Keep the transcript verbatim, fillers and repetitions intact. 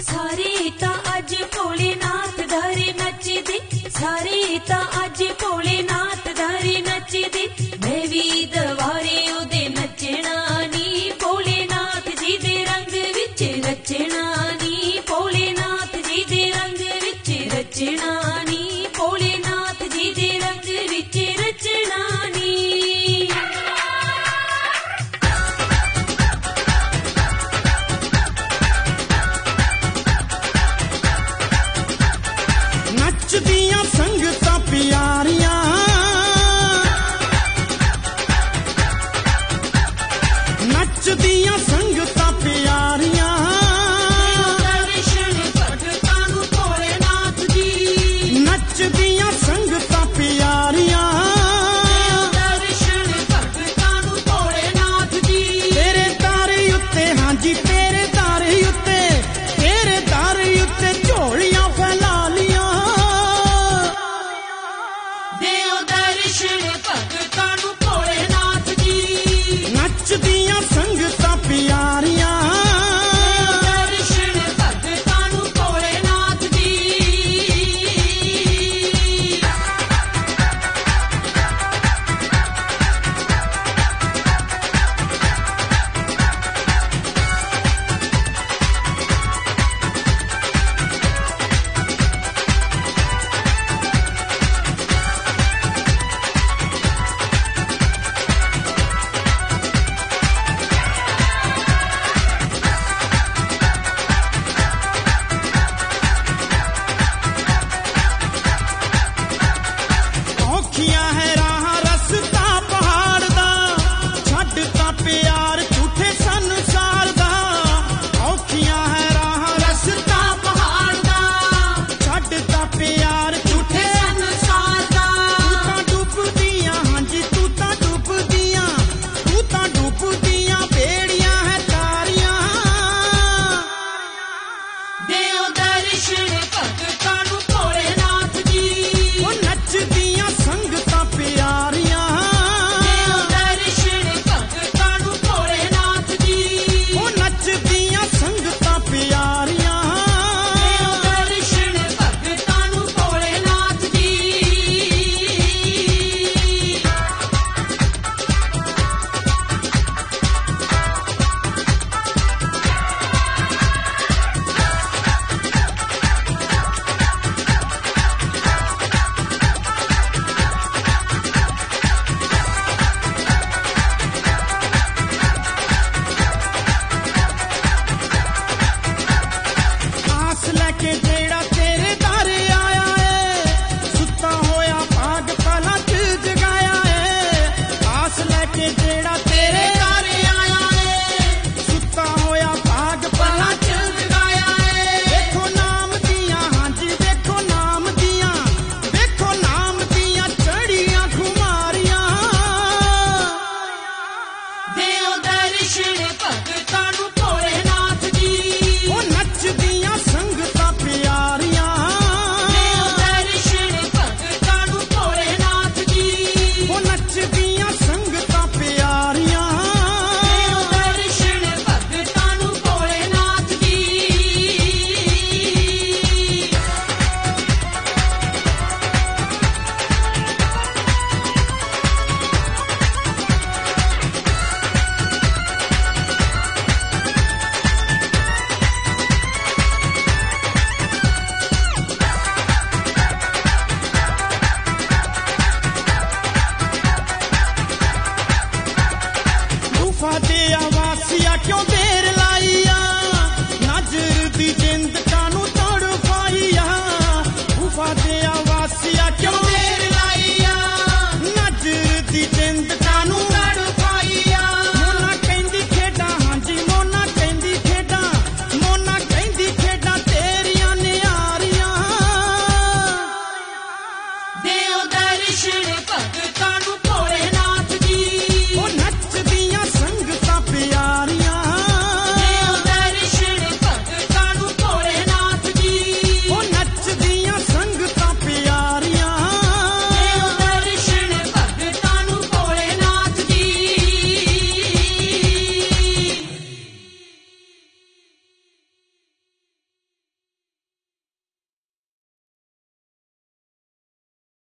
सारे ता अज भोलेनाथ धारे नचदे, सारे ता अज भोलेनाथ धारे नचदे। मैं भी दवारे उदे नचना नी, भोलेनाथ जी दे रंग विच रचना नी, भोलेनाथ जी दे रंग विच रचना नी, भोलेनाथ जी दे रंग विच रचना नी। नचदियां संगतां प्यारियां, नचदियां संगतां प्यारियां, दर्शन भगतां नूं भोलेनाथ जी, नचदियां संगतां प्यारियां, दर्शन भगतां नूं भोलेनाथ जी। तेरे दर उत्ते हांजी तेरे दर उत्ते, तेरे दर उत्ते झोलियां फैला लियां, देओ दर्शन भगतां नूं भोलेनाथ जी, नचदियां संगतां प्यारियां, दर्शन भगतां नूं भोलेनाथ जी। औखियां है राह रस्ता पहाड़ दा, छड्ड ता प्यार झूठे संसार दा। औखियां है राह रस्ता पहाड़ दा, छड्ड ता प्यार झूठे संसार दा, तू तां डुबदियां हांजी तू तां डुबदियां, तू तां डुबदियां बेड़ियां है तारियां, देओ दर्शन भगतां नूं भोलेनाथ जी, ओ नचदियां संगतां प्यारियां, देओ दर्शन भगतां नूं भोलेनाथ जी, ओ नचदियां संगतां प्यारियां, देओ दर्शन भगतां नूं भोलेनाथ जी। आस लैके जेड़ा तेरे दर आया है, सुत्ता होया भाग पला च जगाया है। आस लैके जेड़ा तेरे दर आया है, सुत्ता होया भाग पला च जगाया है। देखो नाम दियां हांजी देखो नाम दियां, देखो नाम दियां चढ़ियां खुमारियां, देओ दर्शन भगतां नूं भोलेनाथ जी, ओ नचदियां संगतां प्यारियां, देओ दर्शन भगतां नूं भोलेनाथ जी, ओ नचदियां संगतां प्यारियां, देओ दर्शन भगतां नूं भोलेनाथ जी। गुफा दे आवासिया क्यों देर लाई आ, नजर दी जिंद